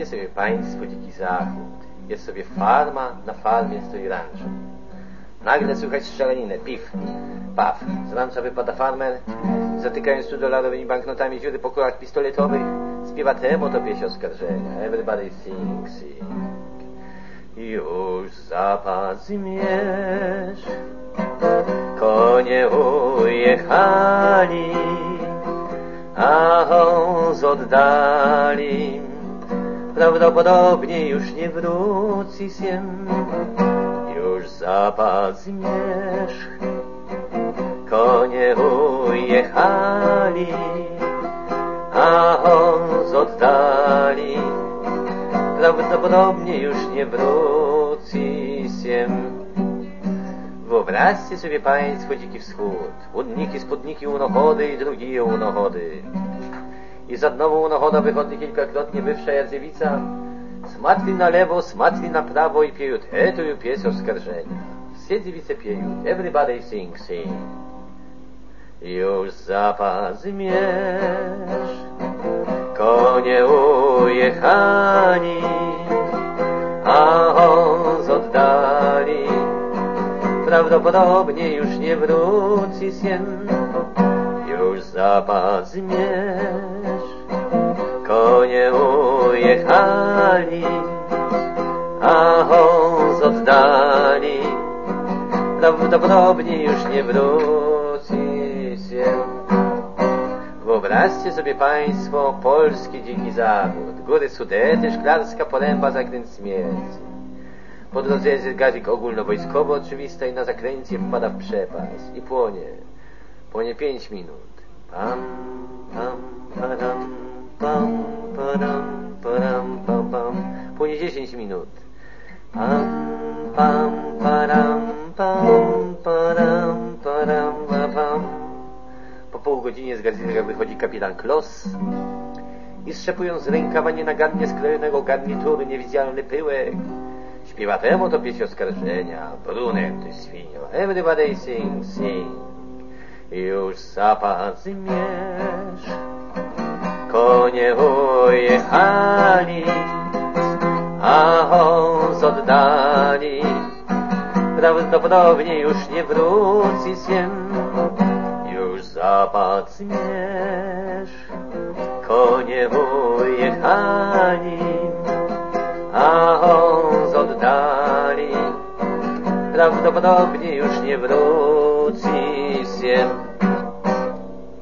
Wyobraźcie sobie państwo dziki zachód. Jest sobie farma, na farmie stoi rancho. Nagle słychać strzelaninę, pif, paf. Z rancha wypada farmer, zatykając $100 banknotami dziury po kołach pistoletowych, śpiewa temu to pieśń oskarżenia. Everybody sing, sing. Już zapadł zmierzch, konie ujechali, a on z oddali prawdopodobnie już nie wróci się. Już zapadł zmierzch, konie ujechali, a on z oddali prawdopodobnie już nie wróci się. Wyobraźcie sobie państwo dziki wschód, łudniki, spódniki, unochody i drugie unochody. I z одного unochoda wychodzi kilkakrotnie bywsza jadziewica, smatli na lewo, smatli na prawo i pieją etą pieśń oskarżenia. Все dziewice pieją, everybody sing, sing. Już zapadł zmierzch, konie ujechali, a on z oddali prawdopodobnie już nie wróci się. Już zapadł zmierzch, konie ujechali, a on z oddali prawdopodobnie już nie wróci się. Wyobraźcie sobie państwo polski dziki zachód, góry Sudety, Szklarska Poręba, zakręt śmierci. Po drodze jest gazik ogólnowojskowy oczywista i na zakręcie wpada w przepaść i płonie. Płonie 5 minut. Pam, pam, param, pam, param, param, pam, pam. Płonie 10 minut. Pam, pam, param, pam, param, param, pam. Po pół godzinie z gazika wychodzi kapitan Kloss i strzepując z rękawa nienagannie sklejonego garnituru niewidzialny pyłek, śpiewa temu to pieśń oskarżenia. Brunet, ty świnio, everybody sing, sing. Już zapadł zmierzch, konie ujechali, a on z oddali prawdopodobnie już nie wróci się. Już zapadł zmierzch, konie ujechali, a on z oddali prawdopodobnie już nie wróci się.